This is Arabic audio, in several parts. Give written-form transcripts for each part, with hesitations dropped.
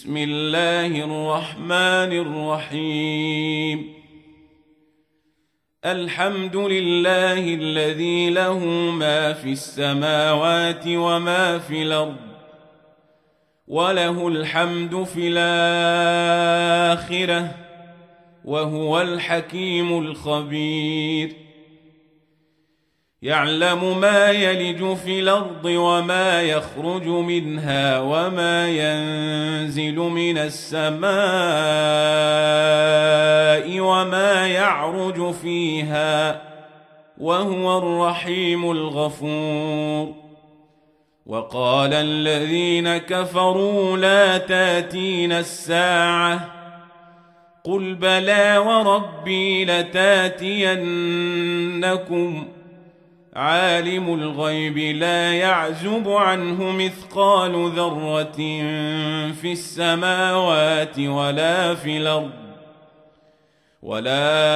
بسم الله الرحمن الرحيم الحمد لله الذي له ما في السماوات وما في الأرض وله الحمد في الآخرة وهو الحكيم الخبير يعلم ما يلج في الأرض وما يخرج منها وما ينزل من السماء وما يعرج فيها وهو الرحيم الغفور وقال الذين كفروا لا تاتينا الساعة قل بلى وربي لتاتينكم عالم الغيب لا يعزب عنه مثقال ذرة في السماوات ولا في الأرض ولا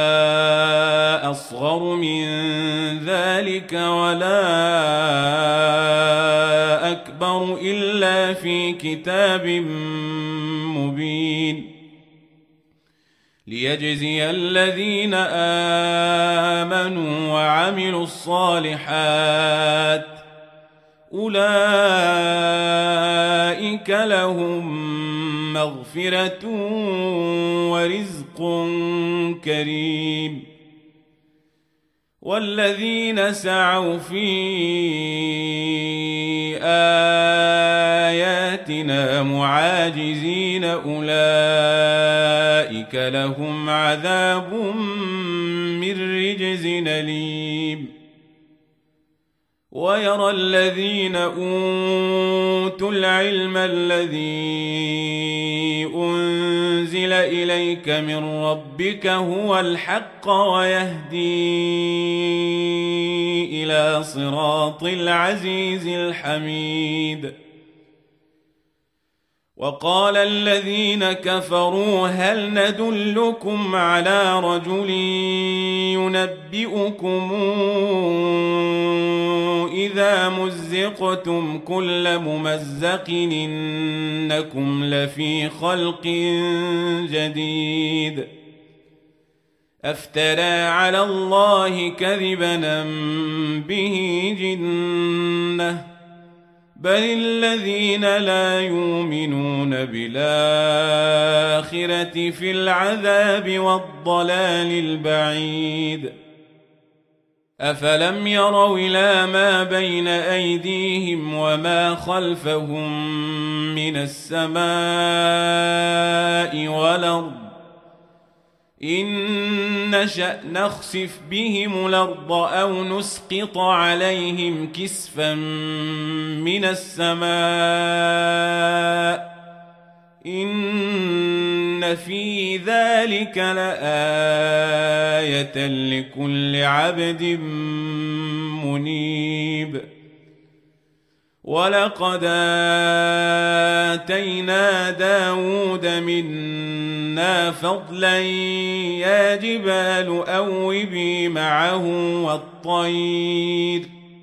أصغر من ذلك ولا أكبر إلا في كتاب مبين ليجزي الذين آمنوا وعملوا الصالحات أولئك لهم مغفرة ورزق كريم والذين سعوا في آياتنا معاجزين أولئك لهم عذاب من رجز أليم ويرى الذين أوتوا العلم الذي أنزل إليك من ربك هو الحق ويهدي إلى صراط العزيز الحميد وقال الذين كفروا هل ندلكم على رجل ينبئكم إذا مزقتم كل ممزق إنكم لفي خلق جديد أفترى على الله كذبا أم به جنة بل الذين لا يؤمنون بالآخرة في العذاب والضلال البعيد أفلم يروا إلى ما بين أيديهم وما خلفهم من السماء والأرض إن نشأ نخسف بهم الأرض أو نسقط عليهم كسفا من السماء إن في ذلك لآية لكل عبد منيب ولقد آتينا داود منا فضلا يا جبال أوبي معه والطير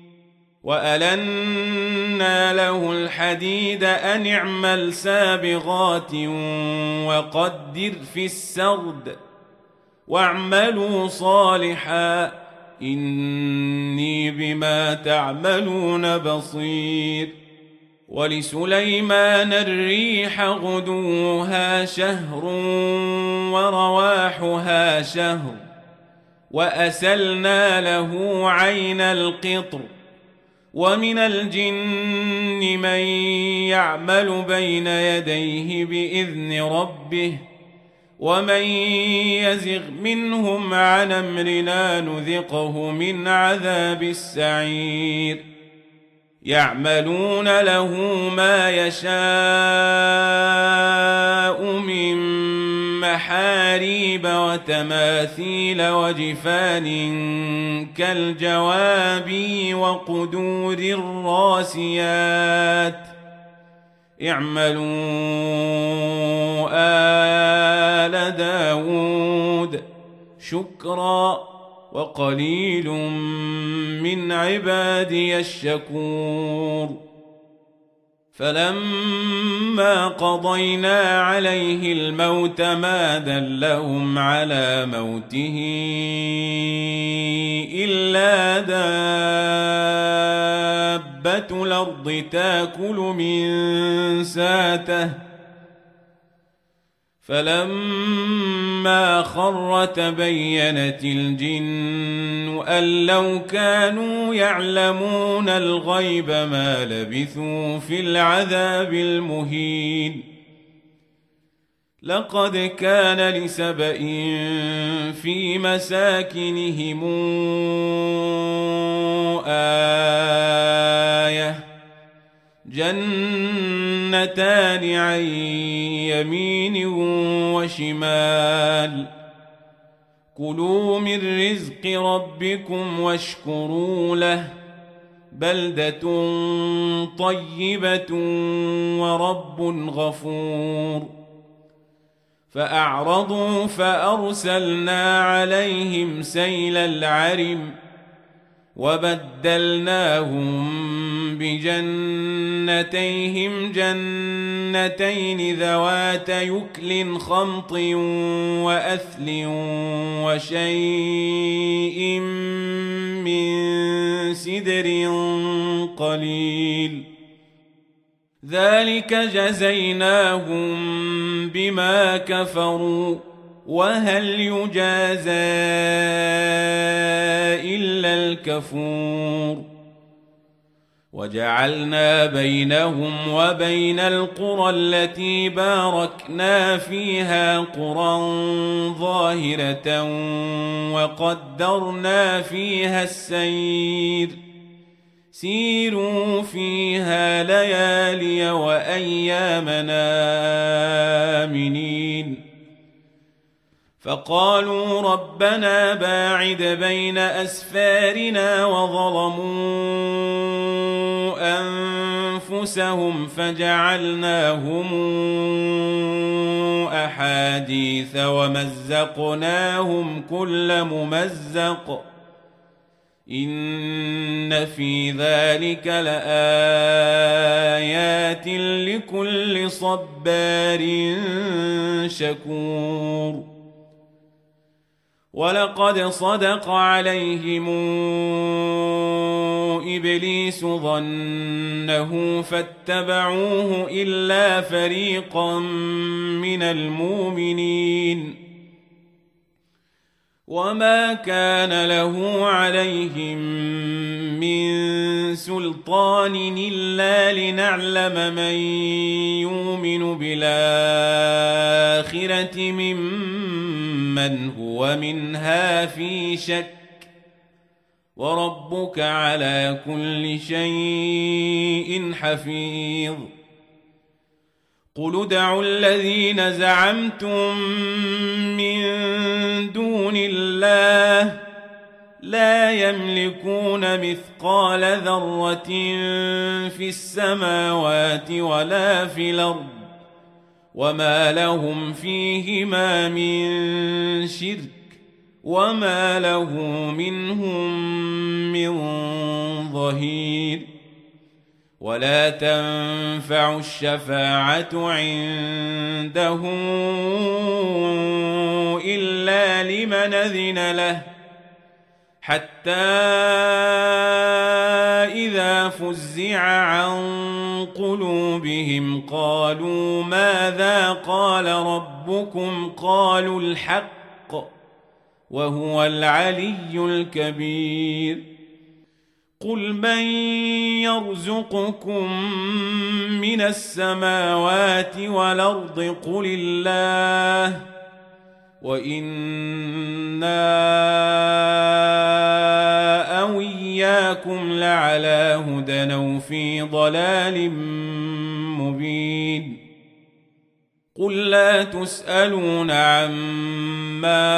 وألنا له الحديد أن اعمل سابغات وقدر في السرد واعملوا صالحا إني بما تعملون بصير ولسليمان الريح غدوها شهر ورواحها شهر وأسلنا له عين القطر ومن الجن من يعمل بين يديه بإذن ربه ومن يزغ منهم عن أمرنا نذقه من عذاب السعير يعملون له ما يشاء من محاريب وتماثيل وجفان كالجواب وقدور الراسيات اعملوا آل داود شكرا وقليل من عبادي الشكور فلما قضينا عليه الموت ما دلهم على موته إلا دابة الأرض تأكل من ساته فلما خر تبينت الجن أن لو كانوا يعلمون الغيب ما لبثوا في العذاب المهين لقد كان لسبإ في مساكنهم آية جنتان عن يمين وشمال كلوا من رزق ربكم واشكروا له بلدة طيبة ورب غفور فأعرضوا فأرسلنا عليهم سيل العرم وبدلناهم بجنتيهم جنتين ذوات يكل خمط وأثل وشيء من سدر قليل ذلك جزيناهم بما كفروا وهل يجازى إلا الكفور وجعلنا بينهم وبين القرى التي باركنا فيها قرى ظاهرة وقدرنا فيها السير سيروا فيها ليالي وأيامنا آمنين فقالوا ربنا باعد بين أسفارنا وظلموا أنفسهم فجعلناهم أحاديث ومزقناهم كل ممزق إن في ذلك لآيات لكل صبار شكور ولقد صدق عليهم إبليس ظنه فاتبعوه إلا فريقا من المؤمنين وما كان له عليهم من سلطان إلا لنعلم من يؤمن بالآخرة ممن هو منها في شك وربك على كل شيء حفيظ قل ادعوا الذين زعمتم من دون الله لا يملكون مثقال ذرة في السماوات ولا في الأرض وما لهم فيهما من شرك وما له منهم من ظهير ولا تنفع الشفاعة عنده إلا لمن أذن له حتى إذا فزع عن قلوبهم قالوا ماذا قال ربكم قالوا الحق وهو العلي الكبير قل من يرزقكم من السماوات والأرض قل الله وإنا أو إياكم لعلى هدى أو في ضلال مبين قل لا تسألون عما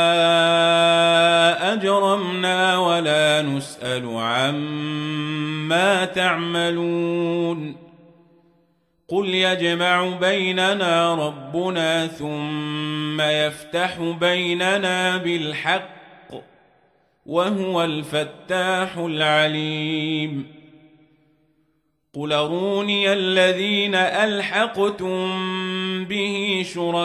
أجرمنا ولا نسأل عما تعملون قل يجمع بيننا ربنا ثم يفتح بيننا بالحق وهو الفتاح العليم قل أروني الذين ألحقتم به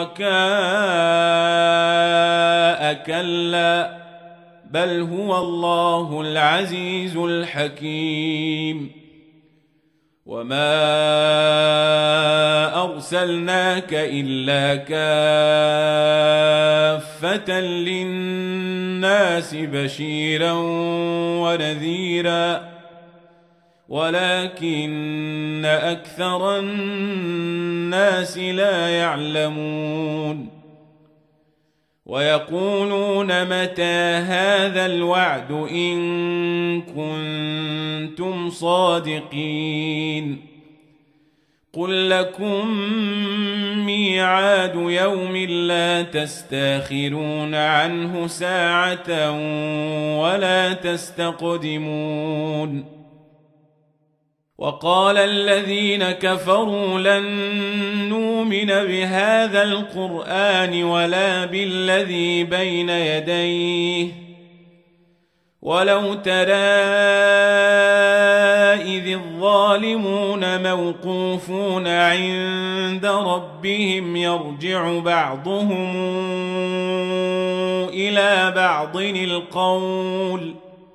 شركاء كلا بل هو الله العزيز الحكيم وما أرسلناك إلا كافة للناس بشيرا ونذيرا ولكن أكثر الناس لا يعلمون ويقولون متى هذا الوعد إن كنتم صادقين قل لكم ميعاد يوم لا تستاخرون عنه ساعة ولا تستقدمون وقال الذين كفروا لن نؤمن بهذا القرآن ولا بالذي بين يديه ولو ترى إذ الظالمون موقوفون عند ربهم يرجع بعضهم إلى بعض القول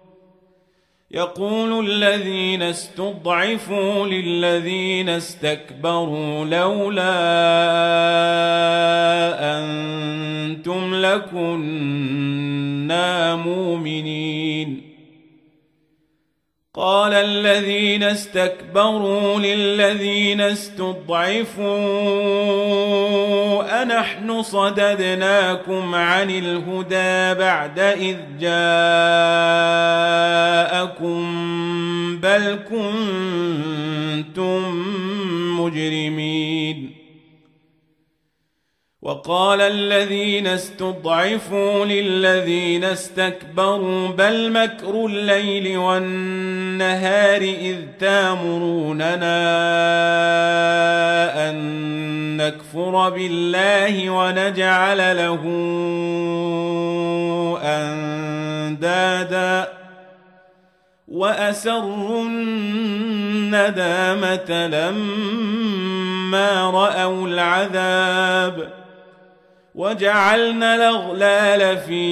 يقول الذين استضعفوا للذين استكبروا لولا أنتم لكنا مؤمنين قال الذين استكبروا للذين استضعفوا أنحن صددناكم عن الهدى بعد إذ جاءكم بل كنتم مجرمين وقال الذين استضعفوا للذين استكبروا بل مكر الليل والنهار إذ تامروننا أن نكفر بالله ونجعل له أندادا وأسروا الندامة لما رأوا العذاب وجعلنا الأغلال في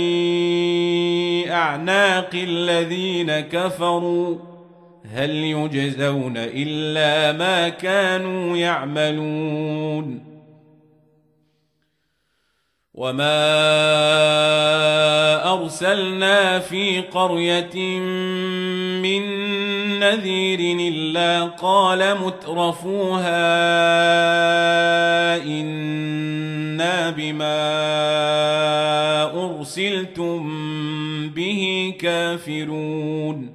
أعناق الذين كفروا هل يجزون إلا ما كانوا يعملون وما أرسلنا في قرية من نذير إلا قال مترفوها إنا بما أرسلتم به كافرون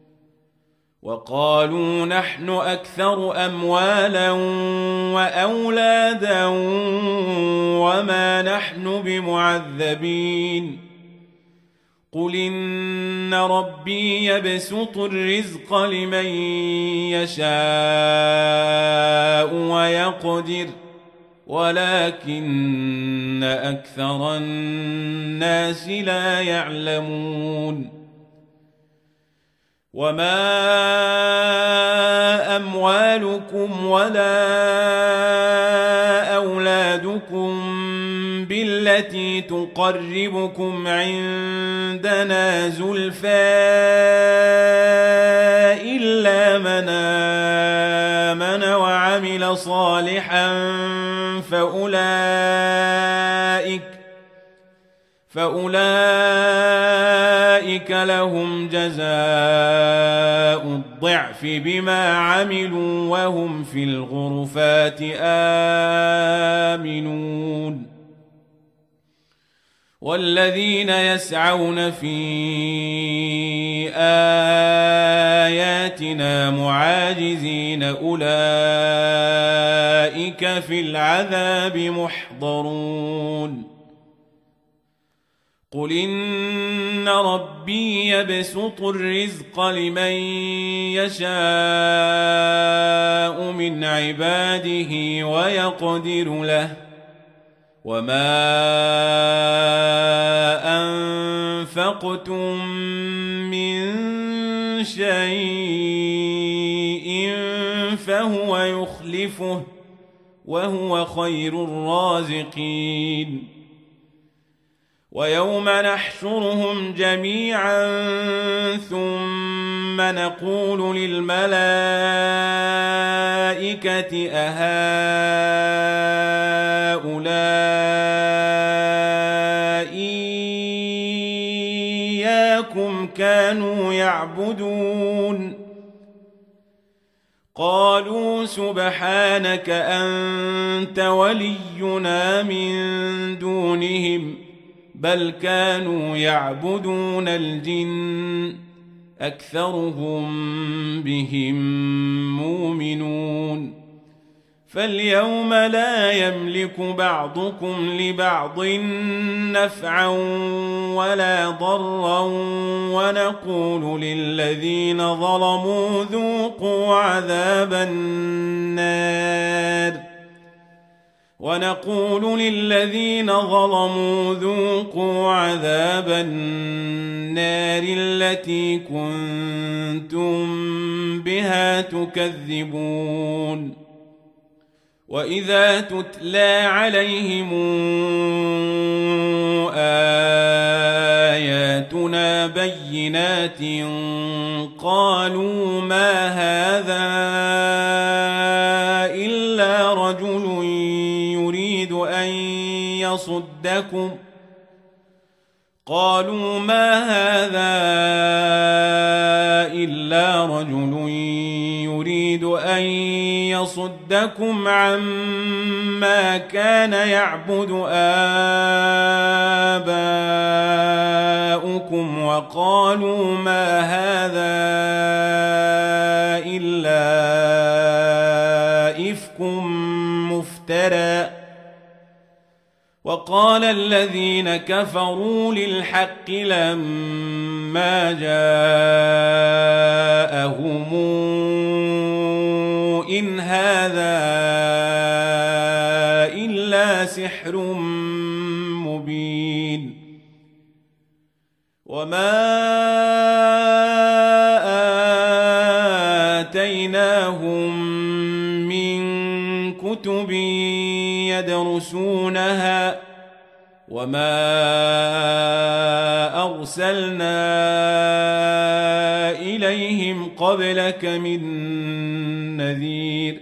وقالوا نحن أكثر أموالا وأولادا وما نحن بمعذبين قل إن ربي يبسط الرزق لمن يشاء ويقدر ولكن أكثر الناس لا يعلمون وما أموالكم ولا أولادكم بالتي تقربكم عندنا زلفى إلا من آمن وعمل صالحا فأولئك لهم جزاء الضعف بما عملوا وهم في الغرفات آمنون والذين يسعون في آياتنا معاجزين أولئك في العذاب محضرون قل إن ربي يبسط الرزق لمن يشاء من عباده ويقدر له وما أنفقتم من شيء فهو يخلفه وهو خير الرازقين ويوم نحشرهم جميعا ثم نقول للملائكة أهؤلاء إياكم كانوا يعبدون قالوا سبحانك أنت ولينا من دونهم بل كانوا يعبدون الجن أكثرهم بهم مؤمنون فاليوم لا يملك بعضكم لبعض نفعا ولا ضرا ونقول للذين ظلموا ذوقوا عذاب النار التي كنتم بها تكذبون وإذا تتلى عليهم آياتنا بينات قالوا ما هذا إلا رجل يريد أن يصدكم عما كان يعبد آباؤكم وقالوا ما هذا إلا إفك مفترى وقال الذين كفروا للحق لما جاءهم إن هذا إلا سحر مبين وما آتيناهم من كتب يدرسونها وما أرسلنا إليهم قبلك من نذير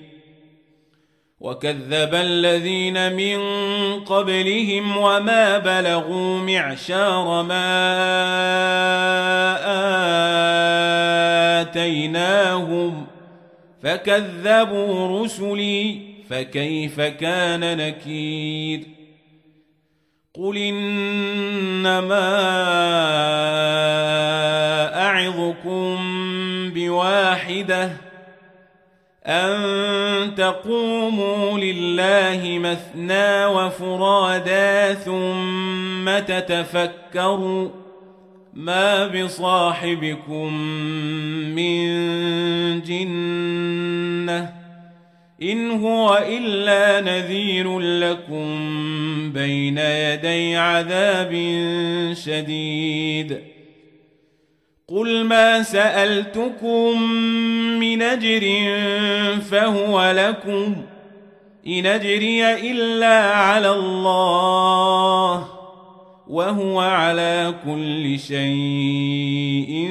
وكذب الذين من قبلهم وما بلغوا معشار ما آتيناهم فكذبوا رسلي فكيف كان نكير قل إنما أعظكم بواحدة أن تقوموا لله مثنى وفرادا ثم تتفكروا ما بصاحبكم من جنة إن هو إلا نذير لكم بين يدي عذاب شديد قل ما سألتكم من أجر فهو لكم إن أجري إلا على الله وهو على كل شيء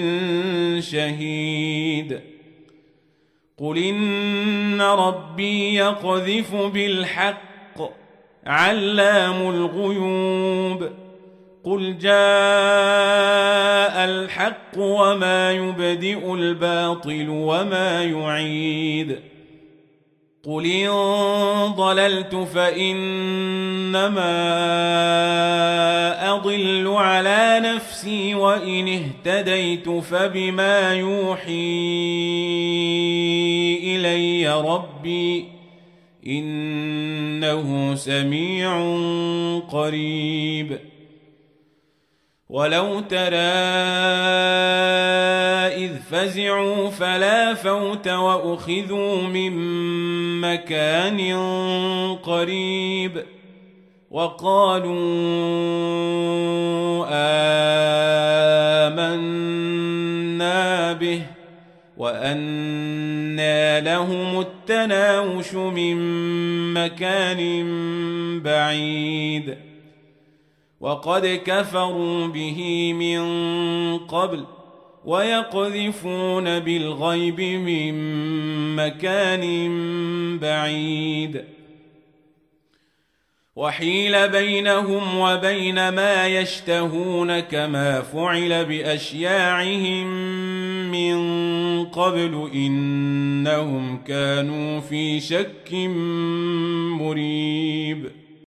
شهيد قل إن ربي يقذف بالحق علام الغيوب قل جاء الحق وما يبدئ الباطل وما يعيد قل إن ضللت فإنما أضل على نفسي وإن اهتديت فبما يوحي إلي ربي إنه سميع قريب ولو ترى إذ فزعوا فلا فوت وأخذوا من مكان قريب وقالوا آمنا به وأن وأنى لهم التناوش من مكان بعيد وقد كفروا به من قبل ويقذفون بالغيب من مكان بعيد وحيل بينهم وبين ما يشتهون كما فعل بأشياعهم من قبل إنهم كانوا في شك مريب